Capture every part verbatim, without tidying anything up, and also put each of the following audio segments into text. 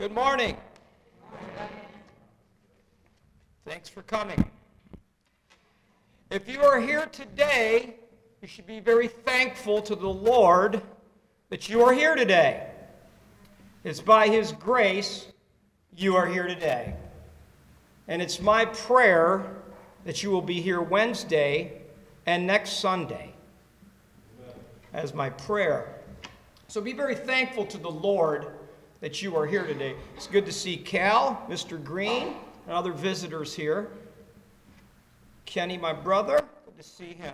Good morning. Thanks for coming. If you are here today, you should be very thankful to the Lord that you are here today. It's by His grace you are here today. And it's my prayer that you will be here Wednesday and next Sunday as my prayer. So be very thankful to the Lord that you are here today. It's good to see Cal, Mister Green, and other visitors here. Kenny, my brother, good to see him.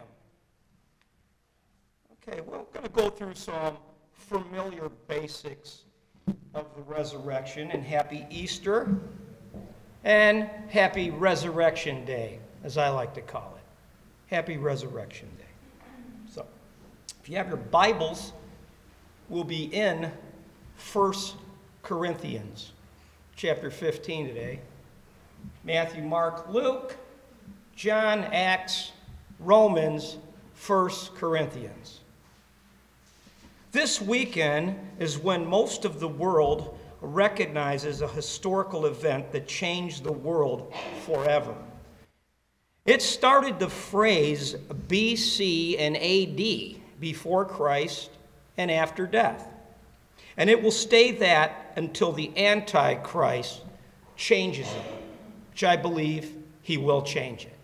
Okay, we're going to go through some familiar basics of the resurrection, and happy Easter and happy Resurrection Day, as I like to call it. Happy Resurrection Day. So, if you have your Bibles, we'll be in First Corinthians chapter fifteen today. Matthew, Mark, Luke, John, Acts, Romans, First Corinthians. This weekend is when most of the world recognizes a historical event that changed the world forever. It started the phrase B C and A D, before Christ and after death. And it will stay that until the Antichrist changes it, which I believe he will change it.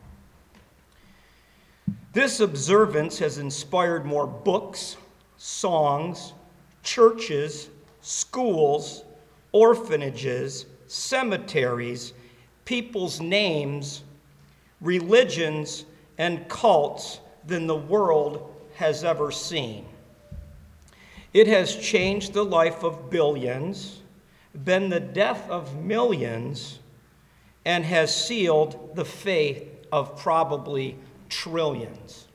This observance has inspired more books, songs, churches, schools, orphanages, cemeteries, people's names, religions, and cults than the world has ever seen. It has changed the life of billions, been the death of millions, and has sealed the fate of probably trillions.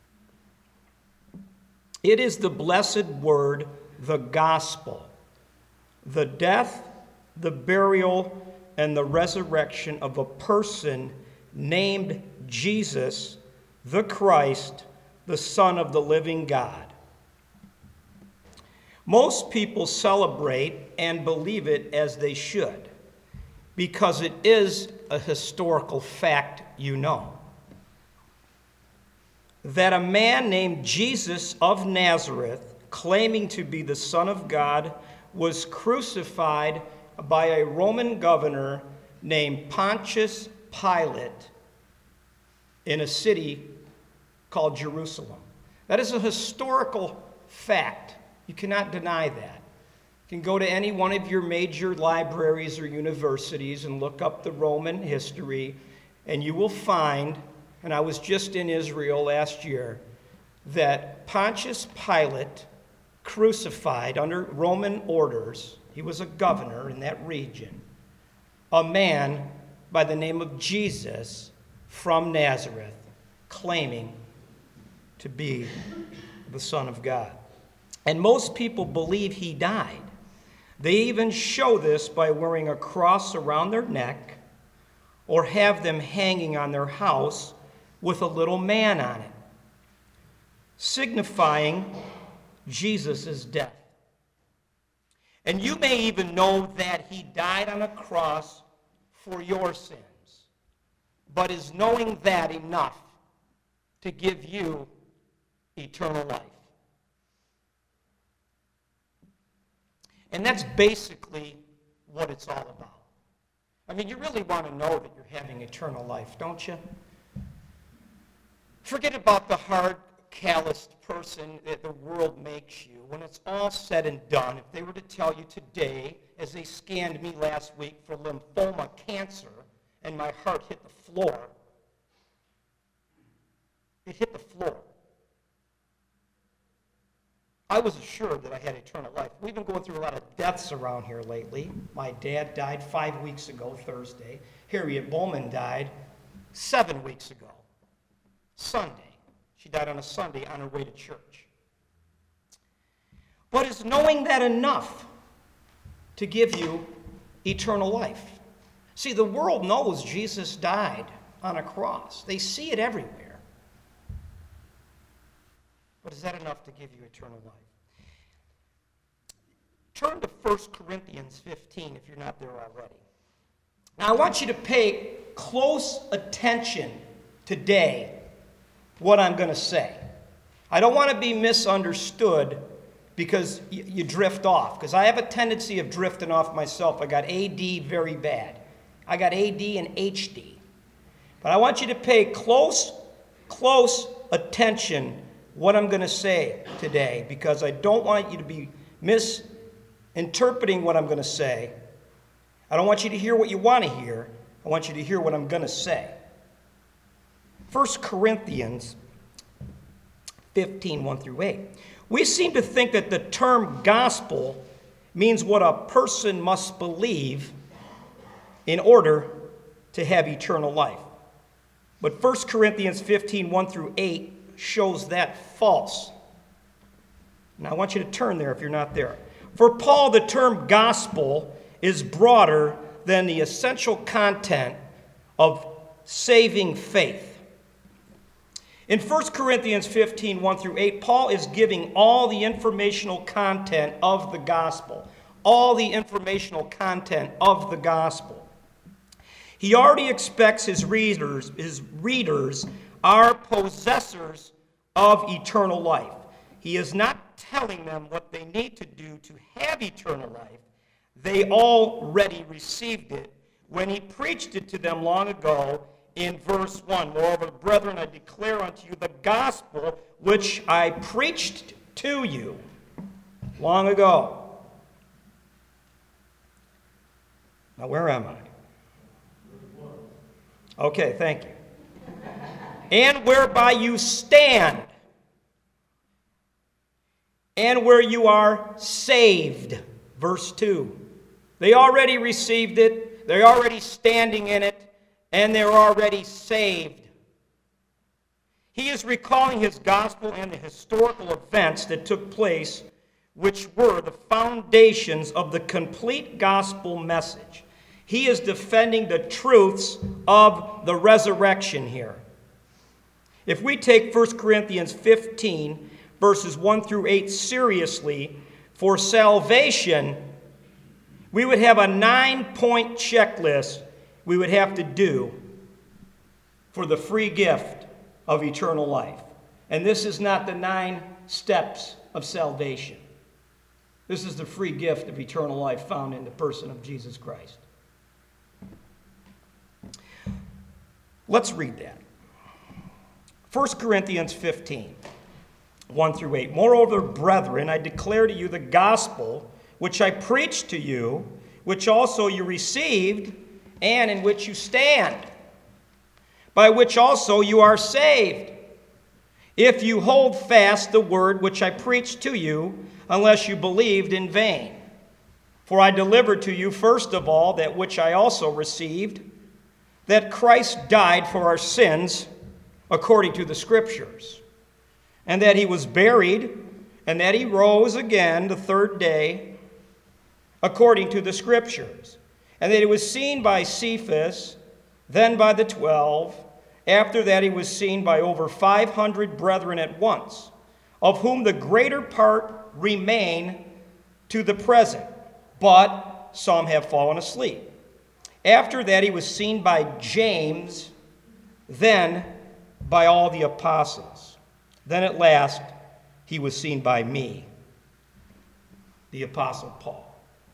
It is the blessed word, the gospel, the death, the burial, and the resurrection of a person named Jesus, the Christ, the Son of the living God. Most people celebrate and believe it as they should, because it is a historical fact you know. That a man named Jesus of Nazareth, claiming to be the Son of God, was crucified by a Roman governor named Pontius Pilate in a city called Jerusalem. That is a historical fact. You cannot deny that. You can go to any one of your major libraries or universities and look up the Roman history, and you will find, and I was just in Israel last year, that Pontius Pilate crucified under Roman orders, he was a governor in that region, a man by the name of Jesus from Nazareth, claiming to be the Son of God. And most people believe he died. They even show this by wearing a cross around their neck or have them hanging on their house with a little man on it, signifying Jesus' death. And you may even know that he died on a cross for your sins. But is knowing that enough to give you eternal life? And that's basically what it's all about. I mean, you really want to know that you're having eternal life, don't you? Forget about the hard, calloused person that the world makes you. When it's all said and done, if they were to tell you today, as they scanned me last week for lymphoma cancer, and my heart hit the floor, it hit the floor. I was assured that I had eternal life. We've been going through a lot of deaths around here lately. My dad died five weeks ago, Thursday. Harriet Bowman died seven weeks ago, Sunday. She died on a Sunday on her way to church. But is knowing that enough to give you eternal life? See, the world knows Jesus died on a cross. They see it everywhere. But is that enough to give you eternal life? turn to First Corinthians fifteen if you're not there already. Now, I want you to pay close attention today what I'm going to say. I don't want to be misunderstood because you, you drift off, because I have a tendency of drifting off myself. I got A D very bad. I got A D and H D. But I want you to pay close, close attention what I'm going to say today, because I don't want you to be misinterpreting what I'm going to say. I don't want you to hear what you want to hear. I want you to hear what I'm going to say. First Corinthians fifteen, one through eight. We seem to think that the term gospel means what a person must believe in order to have eternal life. But First Corinthians fifteen, one through eight shows that false. Now I want you to turn there if you're not there. For Paul, the term gospel is broader than the essential content of saving faith. In First Corinthians fifteen, one through eight, Paul is giving all the informational content of the gospel. All the informational content of the gospel. He already expects his readers, his readers are possessors of eternal life. He is not telling them what they need to do to have eternal life. They already received it when he preached it to them long ago in verse one. Moreover, brethren, I declare unto you the gospel which I preached to you long ago. Now, where am I? Okay, thank you. And whereby you stand, and where you are saved. Verse two. They already received it, they're already standing in it, and they're already saved. He is recalling his gospel and the historical events that took place, which were the foundations of the complete gospel message. He is defending the truths of the resurrection here. If we take First Corinthians fifteen, verses one through eight seriously, for salvation, we would have a nine-point checklist we would have to do for the free gift of eternal life. And this is not the nine steps of salvation. This is the free gift of eternal life found in the person of Jesus Christ. Let's read that. First Corinthians fifteen, one through eight. Moreover, brethren, I declare to you the gospel which I preached to you, which also you received, and in which you stand, by which also you are saved, if you hold fast the word which I preached to you, unless you believed in vain. For I delivered to you first of all that which I also received, that Christ died for our sins according to the Scriptures, and that he was buried, and that he rose again the third day according to the Scriptures, and that he was seen by Cephas, then by the twelve. After that he was seen by over five hundred brethren at once, of whom the greater part remain to the present, but some have fallen asleep. After that he was seen by James, then by all the apostles. Then at last he was seen by me, the Apostle Paul.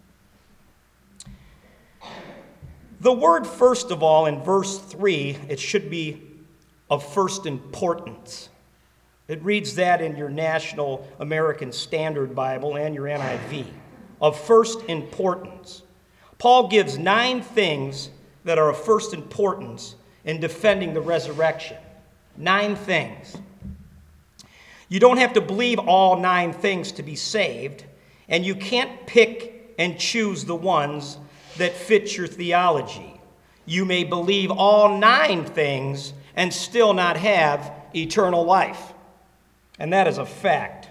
The word first of all in verse three, it should be of first importance. It reads that in your National American Standard Bible and your N I V. Of first importance. Paul gives nine things that are of first importance in defending the resurrection. Nine things. You don't have to believe all nine things to be saved, and you can't pick and choose the ones that fit your theology. You may believe all nine things and still not have eternal life. And that is a fact.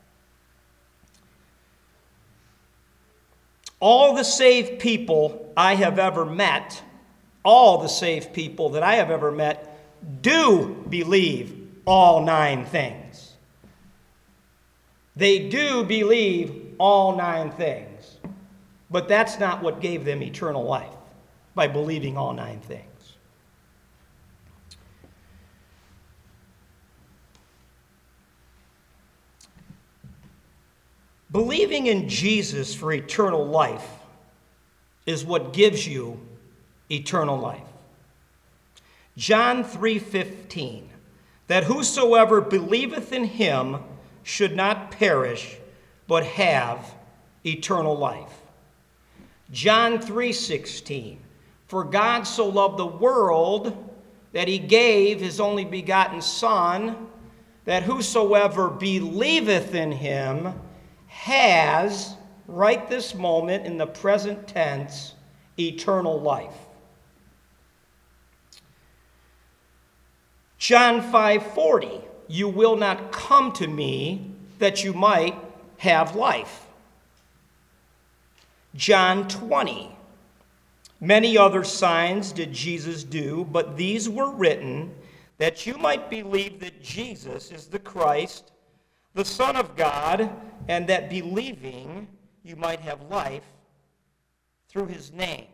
All the saved people I have ever met, all the saved people that I have ever met, do believe all nine things. They do believe all nine things. But that's not what gave them eternal life, by believing all nine things. Believing in Jesus for eternal life is what gives you eternal life. John three fifteen, that whosoever believeth in him should not perish, but have eternal life. John three sixteen, for God so loved the world that he gave his only begotten Son, that whosoever believeth in him has, right this moment in the present tense, eternal life. John five forty, you will not come to me that you might have life. John twenty, many other signs did Jesus do, but these were written that you might believe that Jesus is the Christ, the Son of God, and that believing you might have life through his name.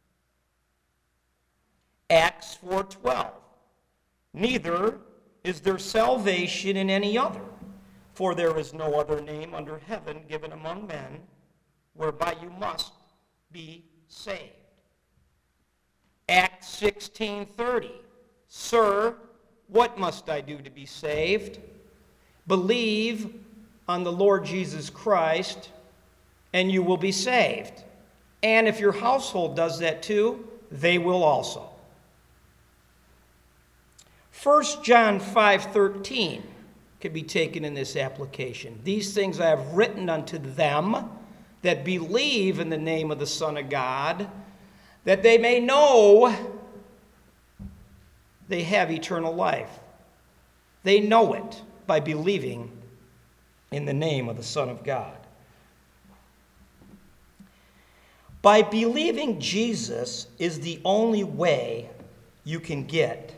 Acts four twelve, neither is there salvation in any other, for there is no other name under heaven given among men whereby you must be saved. Acts sixteen thirty, sir, what must I do to be saved? Believe on the Lord Jesus Christ, and you will be saved. And if your household does that too, they will also. First John five thirteen can be taken in this application. These things I have written unto them that believe in the name of the Son of God, that they may know they have eternal life. They know it by believing in the name of the Son of God. By believing Jesus is the only way you can get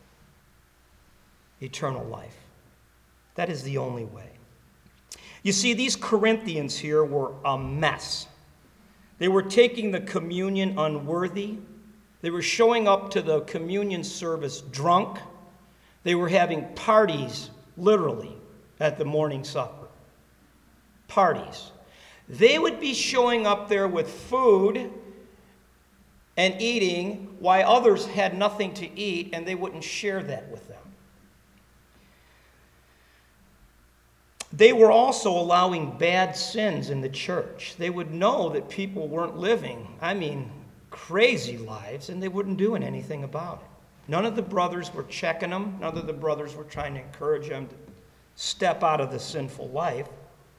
eternal life. That is the only way. You see, these Corinthians here were a mess. They were taking the communion unworthy. They were showing up to the communion service drunk. They were having parties, literally, at the morning supper. Parties. They would be showing up there with food and eating while others had nothing to eat, and they wouldn't share that with them. They were also allowing bad sins in the church. They would know that people weren't living, I mean, crazy lives, and they weren't doing anything about it. None of the brothers were checking them. None of the brothers were trying to encourage them to step out of the sinful life.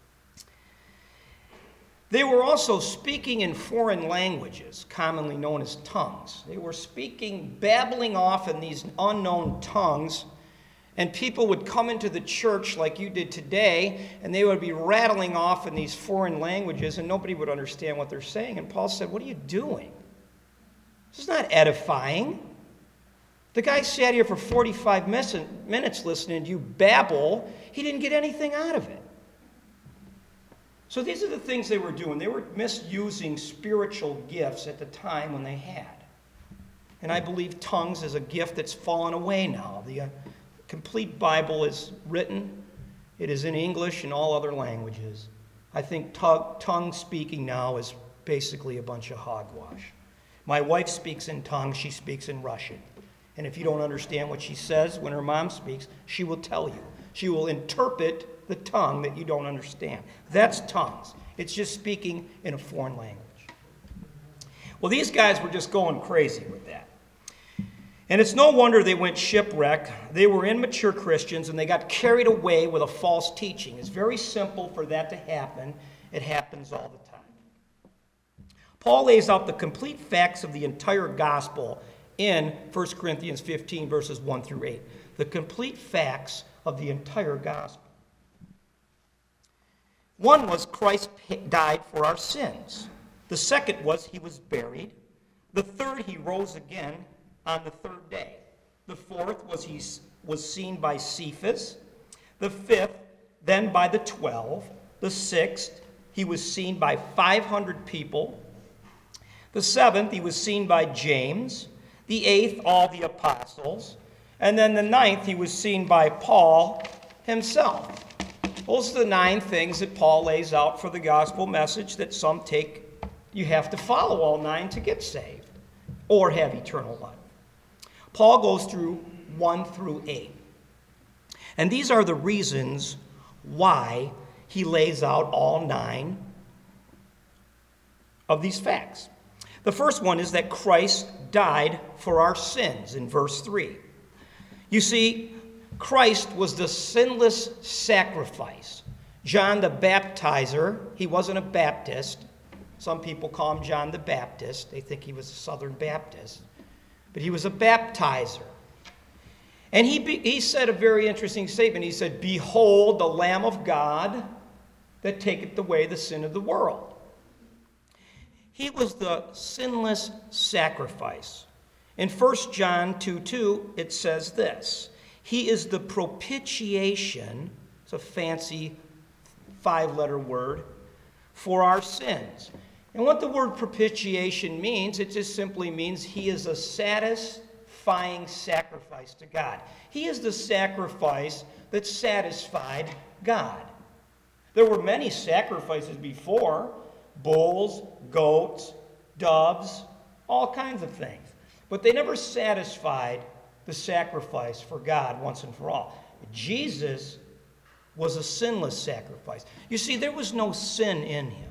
They were also speaking in foreign languages, commonly known as tongues. They were speaking, babbling off in these unknown tongues, and people would come into the church like you did today, and they would be rattling off in these foreign languages, and nobody would understand what they're saying. And Paul said, what are you doing? This is not edifying. The guy sat here for forty-five minutes listening to you babble. He didn't get anything out of it. So these are the things they were doing. They were misusing spiritual gifts at the time when they had. And I believe tongues is a gift that's fallen away now. The uh, complete Bible is written. It is in English and all other languages. I think tongue speaking now is basically a bunch of hogwash. My wife speaks in tongues. She speaks in Russian. And if you don't understand what she says when her mom speaks, she will tell you. She will interpret the tongue that you don't understand. That's tongues. It's just speaking in a foreign language. Well, these guys were just going crazy with that. And it's no wonder they went shipwreck. They were immature Christians, and they got carried away with a false teaching. It's very simple for that to happen. It happens all the time. Paul lays out the complete facts of the entire gospel in First Corinthians fifteen, verses one through eight. The complete facts of the entire gospel. One was Christ died for our sins. The second was he was buried. The third, he rose again on the third day. The fourth was he was seen by Cephas. The fifth, then by the twelve. The sixth, he was seen by five hundred people. The seventh, he was seen by James. The eighth, all the apostles. And then the ninth, he was seen by Paul himself. Those are the nine things that Paul lays out for the gospel message that some take. You have to follow all nine to get saved or have eternal life. Paul goes through one through eight. And these are the reasons why he lays out all nine of these facts. The first one is that Christ died for our sins in verse three. You see, Christ was the sinless sacrifice. John the Baptizer, he wasn't a Baptist. Some people call him John the Baptist. They think he was a Southern Baptist. But he was a baptizer. And he, be, he said a very interesting statement. He said, "Behold the Lamb of God that taketh away the sin of the world." He was the sinless sacrifice. In First John two two, it says this: He is the propitiation, it's a fancy five-letter word, for our sins. And what the word propitiation means, it just simply means he is a satisfying sacrifice to God. He is the sacrifice that satisfied God. There were many sacrifices before: bulls, goats, doves, all kinds of things. But they never satisfied the sacrifice for God once and for all. Jesus was a sinless sacrifice. You see, there was no sin in him.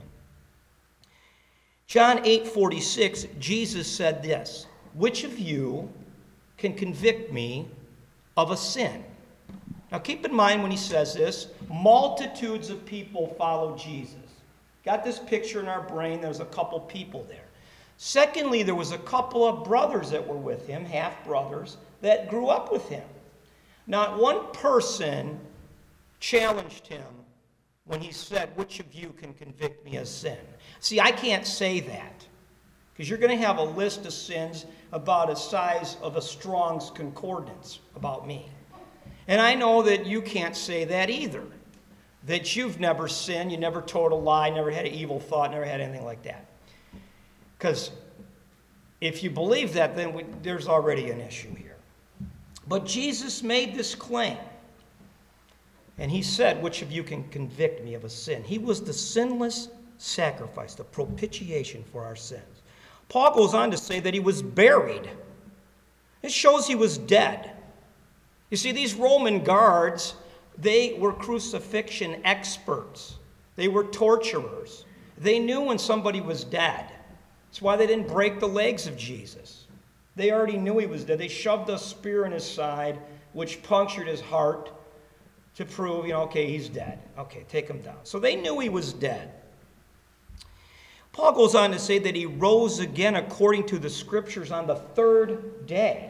John eight forty-six, Jesus said this: "Which of you can convict me of a sin?" Now keep in mind when he says this, multitudes of people follow Jesus. Got this picture in our brain, there's a couple people there. Secondly, there was a couple of brothers that were with him, half-brothers, that grew up with him. Not one person challenged him when he said, "Which of you can convict me of sin?" See, I can't say that, because you're going to have a list of sins about the size of a Strong's Concordance about me. And I know that you can't say that either, that you've never sinned, you never told a lie, never had an evil thought, never had anything like that. Because if you believe that, then we, there's already an issue here. But Jesus made this claim. And he said, "Which of you can convict me of a sin?" He was the sinless sacrifice, the propitiation for our sins. Paul goes on to say that he was buried. It shows he was dead. You see, these Roman guards, they were crucifixion experts. They were torturers. They knew when somebody was dead. That's why they didn't break the legs of Jesus. They already knew he was dead. They shoved a spear in his side, which punctured his heart to prove, you know, okay, he's dead. Okay, take him down. So they knew he was dead. Paul goes on to say that he rose again according to the Scriptures on the third day.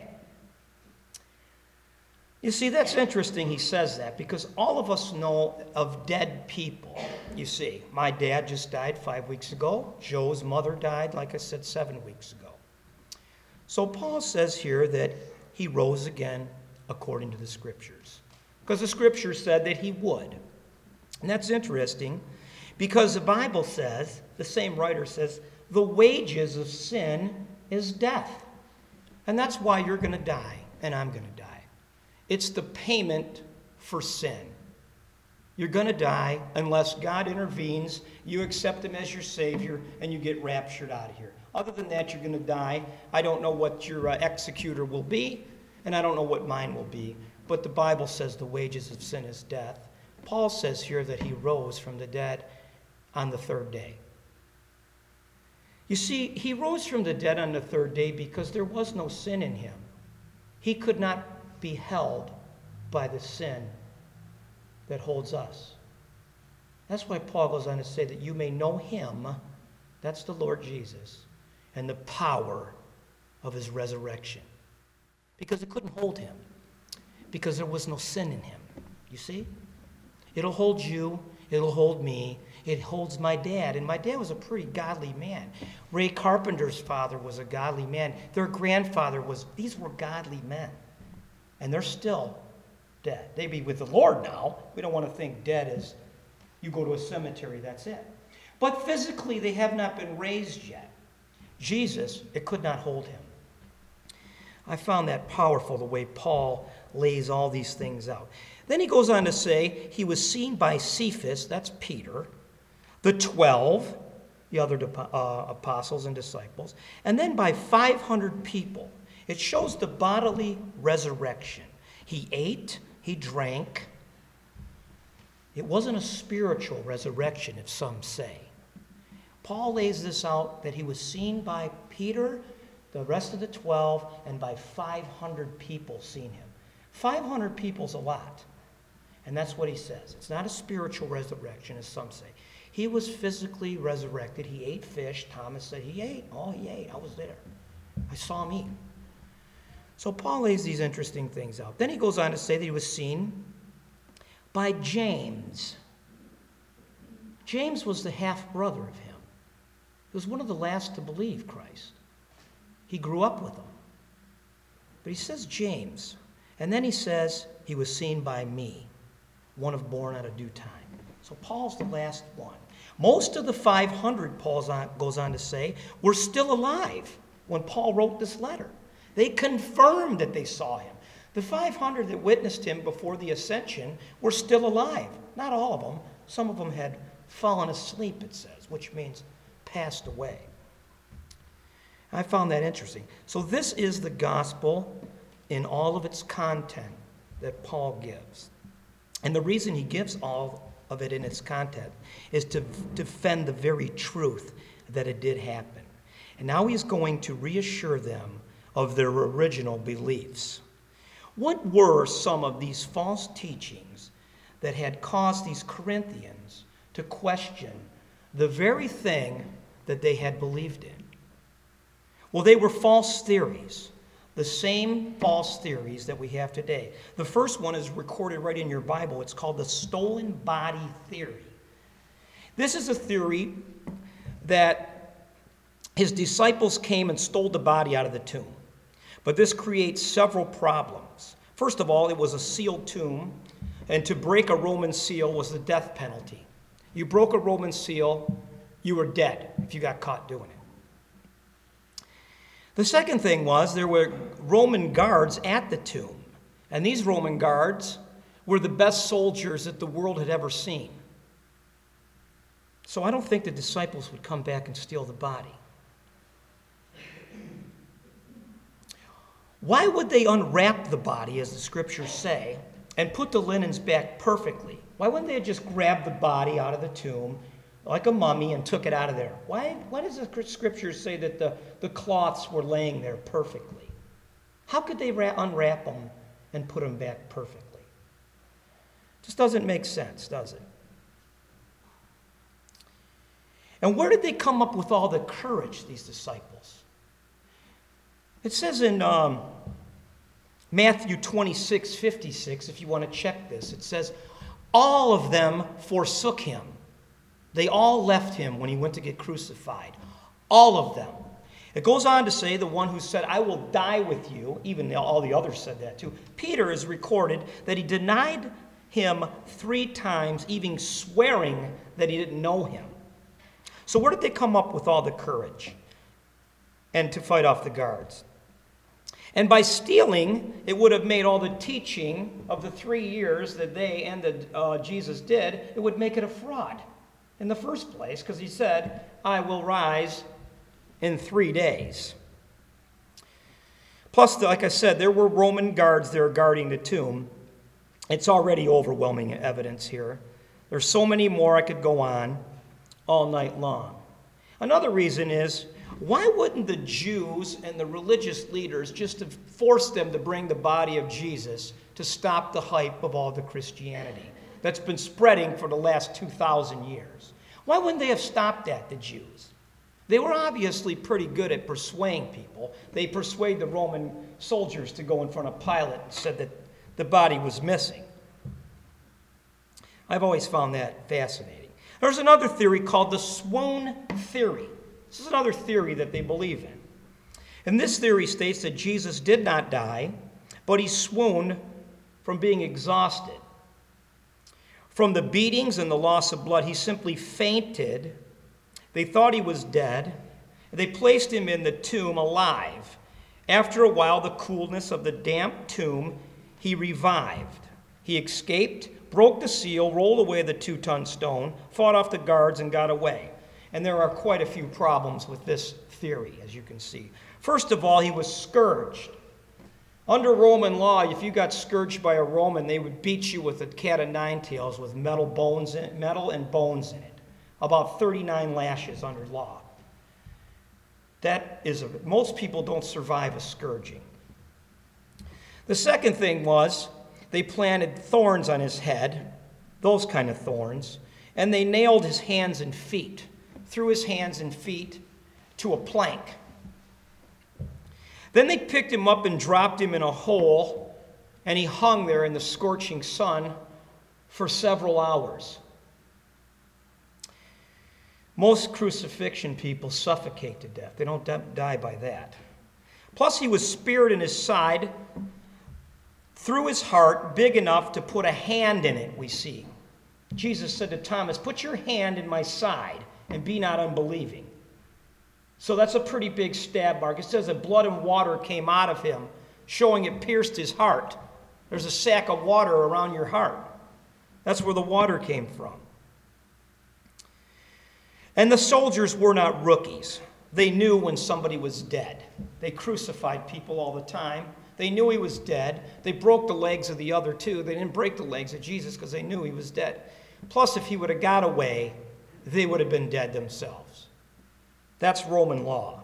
You see, that's interesting he says that, because all of us know of dead people. You see, my dad just died five weeks ago. Joe's mother died, like I said, seven weeks ago. So Paul says here that he rose again according to the Scriptures, because the Scripture said that he would. And that's interesting, because the Bible says, the same writer says, the wages of sin is death. And that's why you're going to die, and I'm going to die. It's the payment for sin. You're going to die unless God intervenes, you accept him as your Savior, and you get raptured out of here. Other than that, you're going to die. I don't know what your uh, executor will be, and I don't know what mine will be. But the Bible says the wages of sin is death. Paul says here that he rose from the dead on the third day. You see, he rose from the dead on the third day because there was no sin in him. He could not be held by the sin that holds us. That's why Paul goes on to say that you may know him, that's the Lord Jesus, and the power of his resurrection. Because it couldn't hold him, because there was no sin in him. You see? It'll hold you, it'll hold me, it holds my dad, and my dad was a pretty godly man. Ray Carpenter's father was a godly man. Their grandfather was, these were godly men. And they're still dead. They be with the Lord now. We don't want to think dead as you go to a cemetery, that's it. But physically, they have not been raised yet. Jesus, it could not hold him. I found that powerful, the way Paul lays all these things out. Then he goes on to say he was seen by Cephas, that's Peter, the twelve, the other uh, apostles and disciples, and then by five hundred people. It shows the bodily resurrection. He ate, he drank. It wasn't a spiritual resurrection, if some say. Paul lays this out that he was seen by Peter, the rest of the twelve, and by five hundred people seen him. five hundred people's a lot. And that's what he says. It's not a spiritual resurrection, as some say. He was physically resurrected. He ate fish. Thomas said he ate. Oh, he ate. I was there. I saw him eat. So Paul lays these interesting things out. Then he goes on to say that he was seen by James. James was the half-brother of him. He was one of the last to believe Christ. He grew up with him. But he says James. And then he says he was seen by me, one of born at a due time. So Paul's the last one. Most of the five hundred, Paul goes on to say, were still alive when Paul wrote this letter. They confirmed that they saw him. The five hundred that witnessed him before the ascension were still alive. Not all of them. Some of them had fallen asleep, it says, which means passed away. I found that interesting. So this is the gospel in all of its content that Paul gives. And the reason he gives all of it in its content is to defend the very truth that it did happen. And now he's going to reassure them of their original beliefs. What were some of these false teachings that had caused these Corinthians to question the very thing that they had believed in? Well, they were false theories, the same false theories that we have today. The first one is recorded right in your Bible. It's called the stolen body theory. This is a theory that his disciples came and stole the body out of the tomb. But this creates several problems. First of all, it was a sealed tomb, and to break a Roman seal was the death penalty. You broke a Roman seal, you were dead if you got caught doing it. The second thing was there were Roman guards at the tomb, and these Roman guards were the best soldiers that the world had ever seen. So I don't think the disciples would come back and steal the body. Why would they unwrap the body, as the scriptures say, and put the linens back perfectly? Why wouldn't they have just grabbed the body out of the tomb like a mummy and took it out of there? Why, why does the scriptures say that the, the cloths were laying there perfectly? How could they ra- unwrap them and put them back perfectly? Just doesn't make sense, does it? And where did they come up with all the courage, these disciples? It says in um, Matthew twenty-six fifty-six, if you want to check this, it says, all of them forsook him. They all left him when he went to get crucified. All of them. It goes on to say the one who said, I will die with you, even all the others said that too. Peter is recorded that he denied him three times, even swearing that he didn't know him. So where did they come up with all the courage and to fight off the guards? And by stealing, it would have made all the teaching of the three years that they and that uh, Jesus did, it would make it a fraud in the first place, because he said, I will rise in three days. Plus, like I said, there were Roman guards there guarding the tomb. It's already overwhelming evidence here. There's so many more I could go on all night long. Another reason is, why wouldn't the Jews and the religious leaders just have forced them to bring the body of Jesus to stop the hype of all the Christianity that's been spreading for the last two thousand years? Why wouldn't they have stopped that, the Jews? They were obviously pretty good at persuading people. They persuaded the Roman soldiers to go in front of Pilate and said that the body was missing. I've always found that fascinating. There's another theory called the swoon theory. This is another theory that they believe in. And this theory states that Jesus did not die, but he swooned from being exhausted. From the beatings and the loss of blood, he simply fainted. They thought he was dead, They placed him in the tomb alive. After a while, the coolness of the damp tomb, he revived. He escaped, broke the seal, rolled away the two-ton stone, fought off the guards, and got away. And there are quite a few problems with this theory, as you can see. First of all, he was scourged. Under Roman law, if you got scourged by a Roman, they would beat you with a cat of nine tails with metal bones in it, metal and bones in it. About thirty-nine lashes under law. That is, a, most people don't survive a scourging. The second thing was, they planted thorns on his head, those kind of thorns, and they nailed his hands and feet, threw his hands and feet to a plank. Then they picked him up and dropped him in a hole, and he hung there in the scorching sun for several hours. Most crucifixion people suffocate to death. They don't die by that. Plus, he was speared in his side, through his heart, big enough to put a hand in it, we see. Jesus said to Thomas, "Put your hand in my side and be not unbelieving." So that's a pretty big stab mark. It says that blood and water came out of him, showing it pierced his heart. There's a sack of water around your heart. That's where the water came from. And the soldiers were not rookies. They knew when somebody was dead. They crucified people all the time. They knew he was dead. They broke the legs of the other two. They didn't break the legs of Jesus because they knew he was dead. Plus, if he would have got away, they would have been dead themselves. That's Roman law.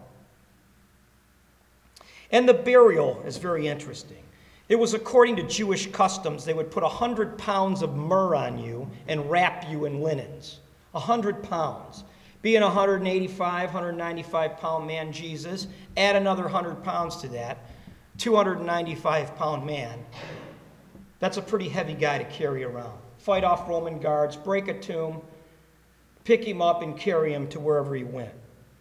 And the burial is very interesting. It was according to Jewish customs. They would put one hundred pounds of myrrh on you and wrap you in linens. one hundred pounds. Being a one hundred eighty-five, one hundred ninety-five pound man, Jesus, add another one hundred pounds to that, two hundred ninety-five pound man. That's a pretty heavy guy to carry around. Fight off Roman guards, break a tomb, pick him up and carry him to wherever he went.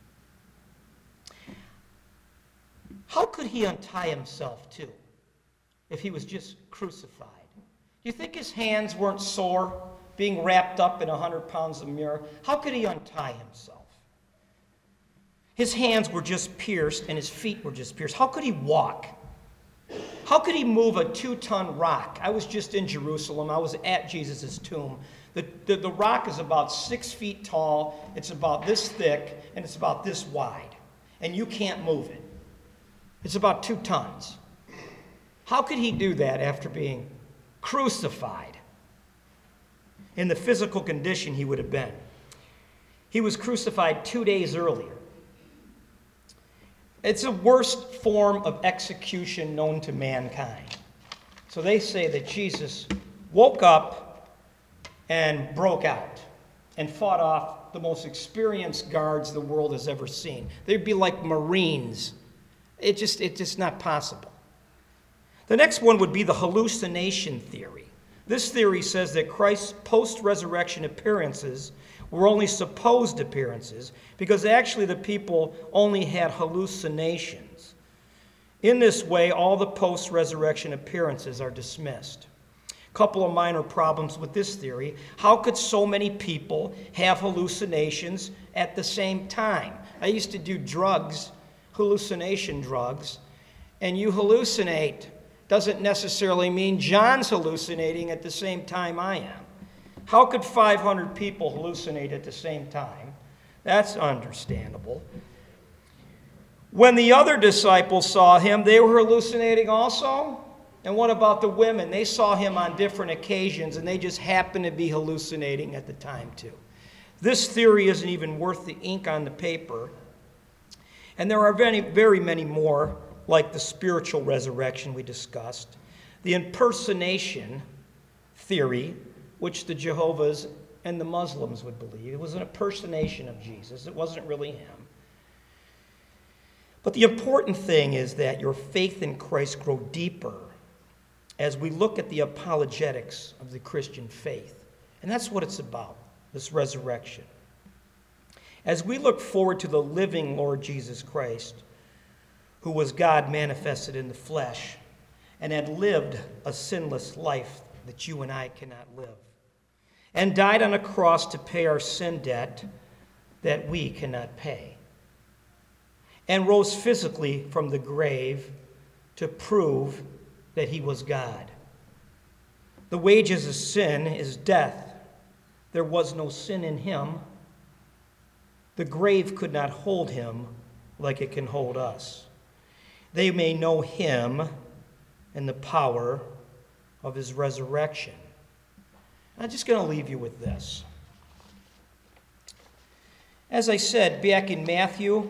How could he untie himself too if he was just crucified? Do you think his hands weren't sore being wrapped up in one hundred pounds of myrrh? How could he untie himself? His hands were just pierced and his feet were just pierced. How could he walk? How could he move a two-ton rock? I was just in Jerusalem. I was at Jesus' tomb. The, the, the rock is about six feet tall. It's about this thick, and it's about this wide. And you can't move it. It's about two tons. How could he do that after being crucified in the physical condition he would have been? He was crucified two days earlier. It's the worst form of execution known to mankind. So they say that Jesus woke up and broke out and fought off the most experienced guards the world has ever seen. They'd be like Marines. It just, it's just not possible. The next one would be the hallucination theory. This theory says that Christ's post-resurrection appearances were only supposed appearances because actually the people only had hallucinations. In this way, all the post-resurrection appearances are dismissed. A couple of minor problems with this theory. How could so many people have hallucinations at the same time? I used to do drugs, hallucination drugs, and you hallucinate doesn't necessarily mean John's hallucinating at the same time I am. How could five hundred people hallucinate at the same time? That's understandable. When the other disciples saw him, they were hallucinating also? And what about the women? They saw him on different occasions, and they just happened to be hallucinating at the time too. This theory isn't even worth the ink on the paper. And there are very, very many more, like the spiritual resurrection we discussed. The impersonation theory, which the Jehovah's and the Muslims would believe. It was an impersonation of Jesus. It wasn't really him. But the important thing is that your faith in Christ grow deeper as we look at the apologetics of the Christian faith. And that's what it's about, this resurrection. As we look forward to the living Lord Jesus Christ, who was God manifested in the flesh and had lived a sinless life that you and I cannot live, and died on a cross to pay our sin debt that we cannot pay. and rose physically from the grave to prove that he was God. The wages of sin is death. There was no sin in him. The grave could not hold him like it can hold us. They may know him and the power of his resurrection. I'm just going to leave you with this. As I said back in Matthew,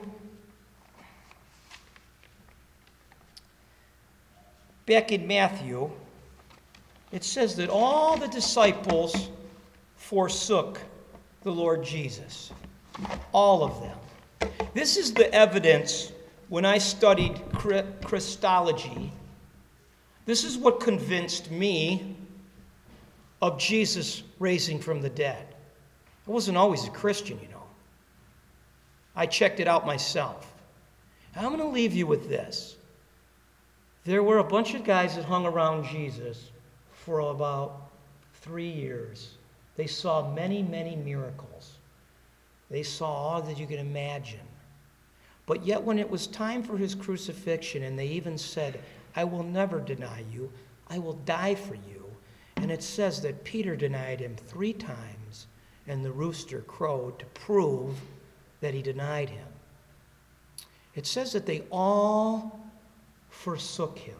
back in Matthew, it says that all the disciples forsook the Lord Jesus. All of them. This is the evidence when I studied Christology. This is what convinced me of Jesus raising from the dead. I wasn't always a Christian, you know. I checked it out myself. And I'm going to leave you with this. There were a bunch of guys that hung around Jesus for about three years. They saw many, many miracles. They saw all that you can imagine. But yet when it was time for his crucifixion, and they even said, I will never deny you, I will die for you. And it says that Peter denied him three times, and the rooster crowed to prove that he denied him. It says that they all forsook him.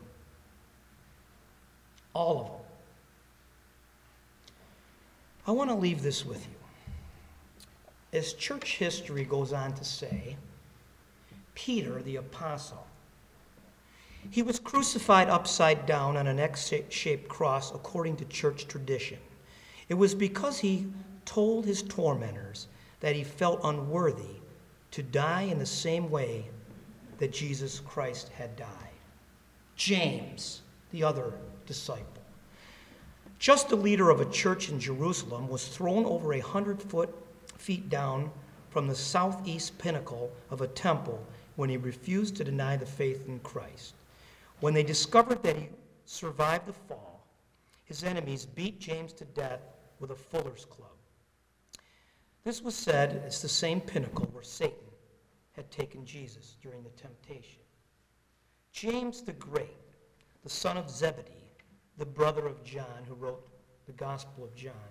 All of them. I want to leave this with you. As church history goes on to say, Peter, the apostle, he was crucified upside down on an X-shaped cross according to church tradition. It was because he told his tormentors that he felt unworthy to die in the same way that Jesus Christ had died. James, the other disciple, just the leader of a church in Jerusalem, was thrown over a hundred foot feet down from the southeast pinnacle of a temple when he refused to deny the faith in Christ. When they discovered that he survived the fall, his enemies beat James to death with a fuller's club. This was said as the same pinnacle where Satan had taken Jesus during the temptation. James the Great, the son of Zebedee, the brother of John, who wrote the Gospel of John.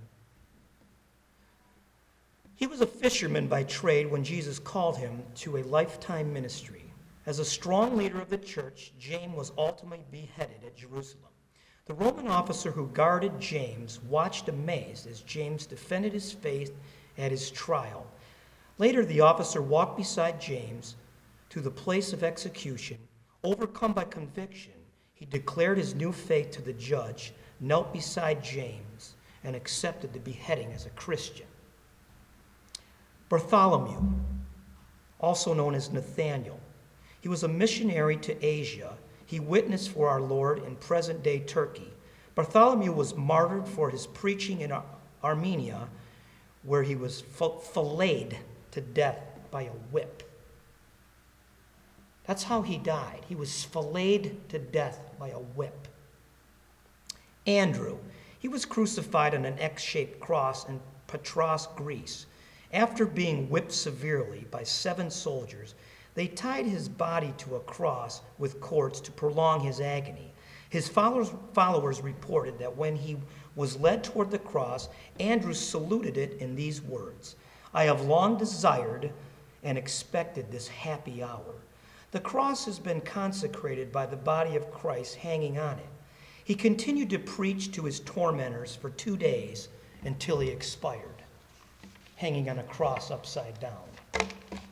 He was a fisherman by trade when Jesus called him to a lifetime ministry. As a strong leader of the church, James was ultimately beheaded at Jerusalem. The Roman officer who guarded James watched amazed as James defended his faith at his trial. Later, the officer walked beside James to the place of execution. Overcome by conviction, he declared his new faith to the judge, knelt beside James, and accepted the beheading as a Christian. Bartholomew, also known as Nathaniel, he was a missionary to Asia. He witnessed for our Lord in present-day Turkey. Bartholomew was martyred for his preaching in Ar- Armenia, where he was filleted to death by a whip. That's how he died. He was filleted to death by a whip. Andrew, he was crucified on an X-shaped cross in Patras, Greece. After being whipped severely by seven soldiers, they tied his body to a cross with cords to prolong his agony. His followers, followers reported that when he was led toward the cross, Andrew saluted it in these words, I have long desired and expected this happy hour. The cross has been consecrated by the body of Christ hanging on it. He continued to preach to his tormentors for two days until he expired, hanging on a cross upside down.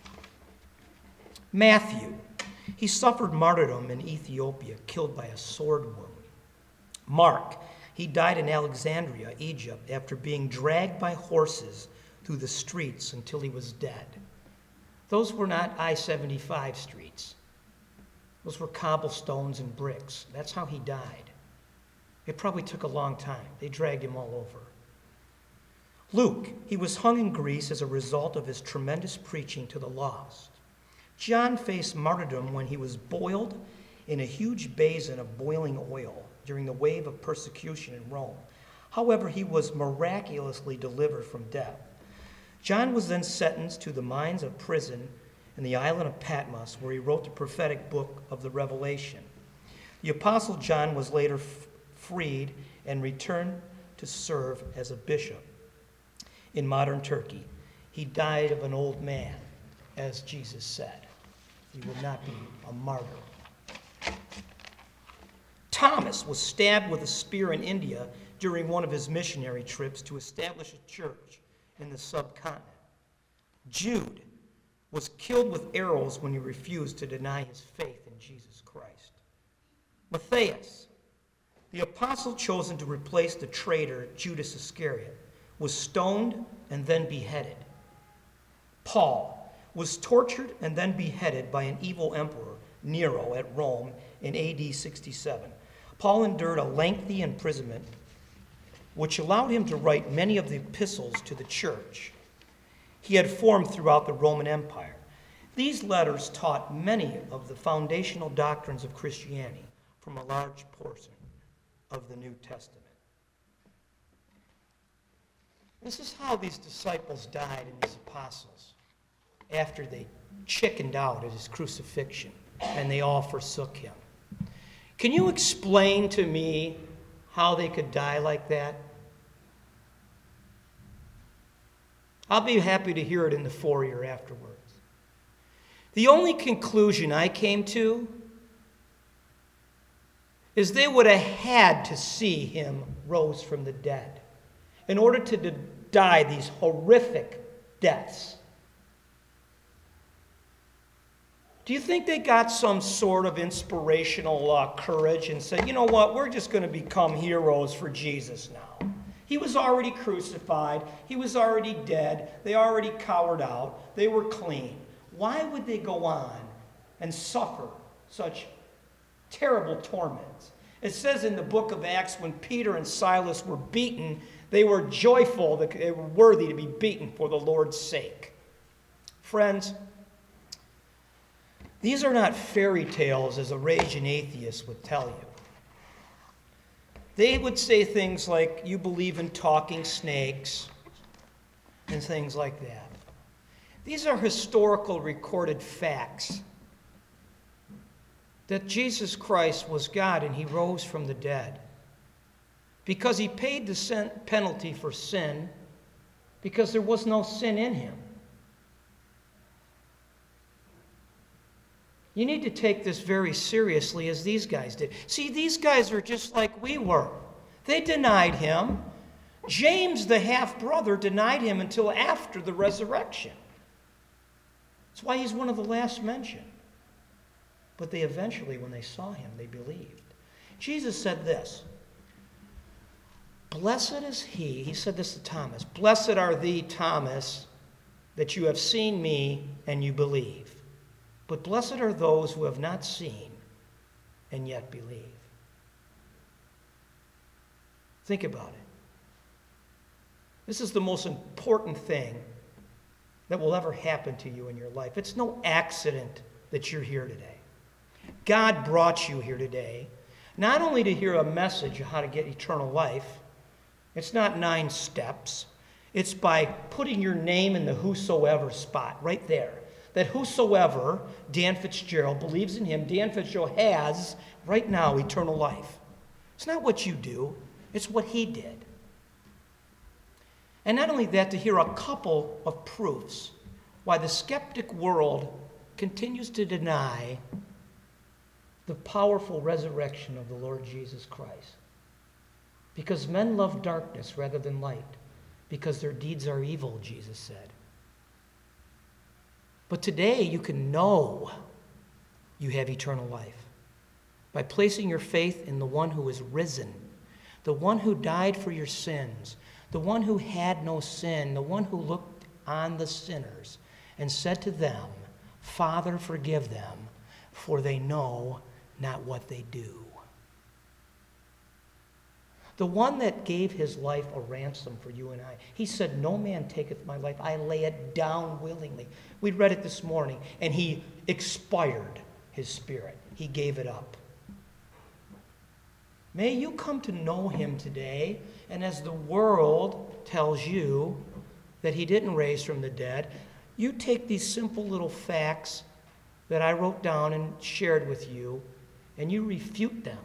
Matthew, he suffered martyrdom in Ethiopia, killed by a sword wound. Mark, he died in Alexandria, Egypt, after being dragged by horses through the streets until he was dead. Those were not I seventy-five streets. Those were cobblestones and bricks. That's how he died. It probably took a long time. They dragged him all over. Luke, he was hung in Greece as a result of his tremendous preaching to the lost. John faced martyrdom when he was boiled in a huge basin of boiling oil during the wave of persecution in Rome. However, he was miraculously delivered from death. John was then sentenced to the mines of prison in the island of Patmos, where he wrote the prophetic book of the Revelation. The Apostle John was later f- freed and returned to serve as a bishop in modern Turkey. He died of an old man, as Jesus said. He would not be a martyr. Thomas was stabbed with a spear in India during one of his missionary trips to establish a church in the subcontinent. Jude was killed with arrows when he refused to deny his faith in Jesus Christ. Matthias, the apostle chosen to replace the traitor Judas Iscariot, was stoned and then beheaded. Paul was tortured and then beheaded by an evil emperor, Nero, at Rome in A D sixty-seven. Paul endured a lengthy imprisonment, which allowed him to write many of the epistles to the church he had formed throughout the Roman Empire. These letters taught many of the foundational doctrines of Christianity from a large portion of the New Testament. This is how these disciples died and these apostles after they chickened out at his crucifixion and they all forsook him. Can you explain to me how they could die like that? I'll be happy to hear it in the foyer afterwards. The only conclusion I came to is they would have had to see him rose from the dead in order to die these horrific deaths. Do you think they got some sort of inspirational uh, courage and said, you know what, we're just going to become heroes for Jesus now? He was already crucified. He was already dead. They already cowered out. They were clean. Why would they go on and suffer such terrible torments? It says in the book of Acts, when Peter and Silas were beaten, they were joyful that they were worthy to be beaten for the Lord's sake. Friends, these are not fairy tales as a raging atheist would tell you. They would say things like, you believe in talking snakes, and things like that. These are historical recorded facts that Jesus Christ was God and he rose from the dead because he paid the sin- penalty for sin because there was no sin in him. You need to take this very seriously as these guys did. See, these guys are just like we were. They denied him. James, the half-brother, denied him until after the resurrection. That's why he's one of the last mentioned. But they eventually, when they saw him, they believed. Jesus said this, blessed is he, he said this to Thomas, blessed are thee, Thomas, that you have seen me and you believe. But blessed are those who have not seen and yet believe. Think about it. This is the most important thing that will ever happen to you in your life. It's no accident that you're here today. God brought you here today, not only to hear a message of how to get eternal life. It's not nine steps. It's by putting your name in the whosoever spot right there. That whosoever, Dan Fitzgerald, believes in him, Dan Fitzgerald has, right now, eternal life. It's not what you do, it's what he did. And not only that, to hear a couple of proofs why the skeptic world continues to deny the powerful resurrection of the Lord Jesus Christ. Because men love darkness rather than light, because their deeds are evil, Jesus said. But today you can know you have eternal life by placing your faith in the one who is risen, the one who died for your sins, the one who had no sin, the one who looked on the sinners and said to them, Father, forgive them, for they know not what they do. The one that gave his life a ransom for you and I. He said, no man taketh my life. I lay it down willingly. We read it this morning. And he expired his spirit. He gave it up. May you come to know him today. And as the world tells you that he didn't raise from the dead, You take these simple little facts that I wrote down and shared with you, and you refute them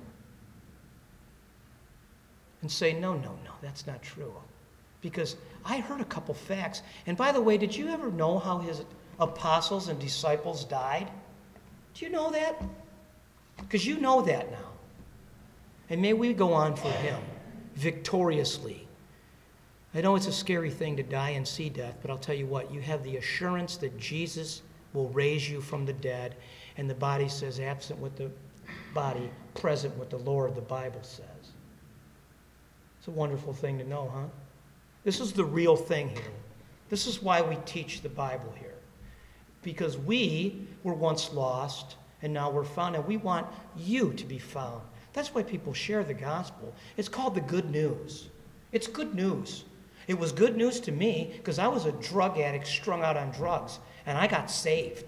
and say, no, no, no, that's not true. Because I heard a couple facts. And by the way, did you ever know how his apostles and disciples died? Do you know that? Because you know that now. And may we go on for him victoriously. I know it's a scary thing to die and see death, but I'll tell you what, you have the assurance that Jesus will raise you from the dead, and the body says, absent with the body, present with the Lord, the Bible says. It's a wonderful thing to know, huh? This is the real thing here. This is why we teach the Bible here. Because we were once lost, and now we're found, and we want you to be found. That's why people share the gospel. It's called the good news. It's good news. It was good news to me because I was a drug addict strung out on drugs, and I got saved.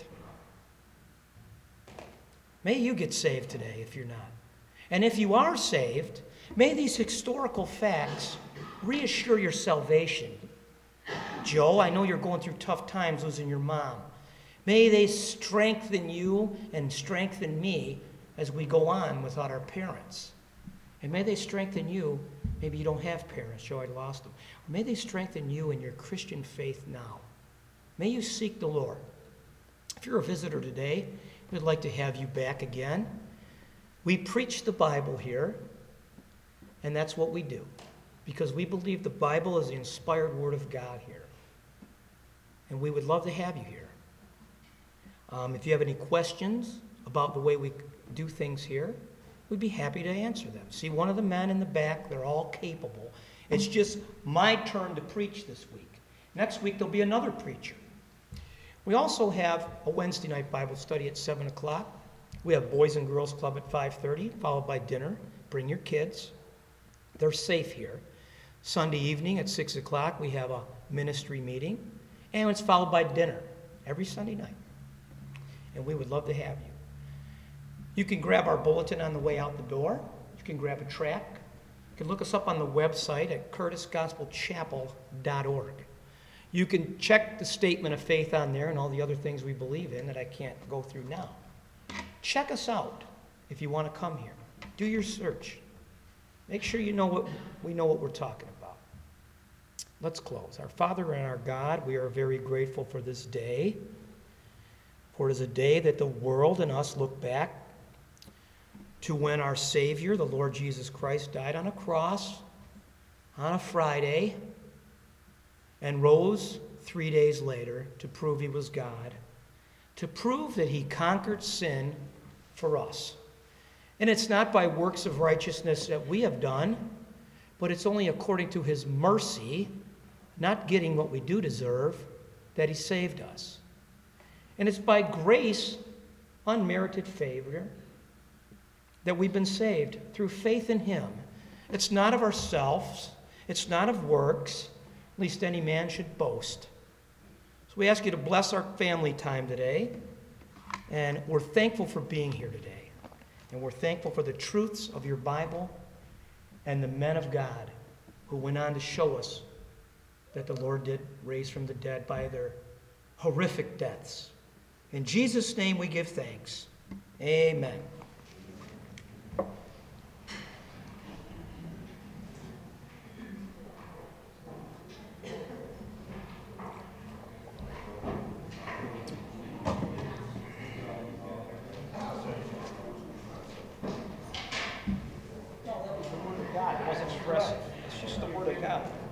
May you get saved today if you're not. And if you are saved, may these historical facts reassure your salvation. Joe, I know you're going through tough times losing your mom. May they strengthen you and strengthen me as we go on without our parents. And may they strengthen you. Maybe you don't have parents. Joe, I lost them. May they strengthen you in your Christian faith now. May you seek the Lord. If you're a visitor today, we'd like to have you back again. We preach the Bible here, and that's what we do, because we believe the Bible is the inspired Word of God here. And we would love to have you here. Um, if you have any questions about the way we do things here, we'd be happy to answer them. See, one of the men in the back, they're all capable. It's just my turn to preach this week. Next week, there'll be another preacher. We also have a Wednesday night Bible study at seven o'clock. We have Boys and Girls Club at five thirty, followed by dinner. Bring your kids. They're safe here. Sunday evening at six o'clock, we have a ministry meeting, and it's followed by dinner every Sunday night. And we would love to have you. You can grab our bulletin on the way out the door. You can grab a tract. You can look us up on the website at curtis gospel chapel dot org. You can check the statement of faith on there and all the other things we believe in that I can't go through now. Check us out if you want to come here. Do your search. Make sure you know what we know what we're talking about. Let's close. Our Father and our God, we are very grateful for this day. For it is a day that the world and us look back to when our Savior, the Lord Jesus Christ, died on a cross on a Friday and rose three days later to prove he was God, to prove that he conquered sin for us. And it's not by works of righteousness that we have done, but it's only according to his mercy, not getting what we do deserve, that he saved us. And it's by grace, unmerited favor, that we've been saved through faith in him. It's not of ourselves. It's not of works, lest any man should boast. So we ask you to bless our family time today, and we're thankful for being here today. And we're thankful for the truths of your Bible and the men of God who went on to show us that the Lord did raise from the dead by their horrific deaths. In Jesus' name we give thanks. Amen. God, it wasn't expressive. It's just the Word of God.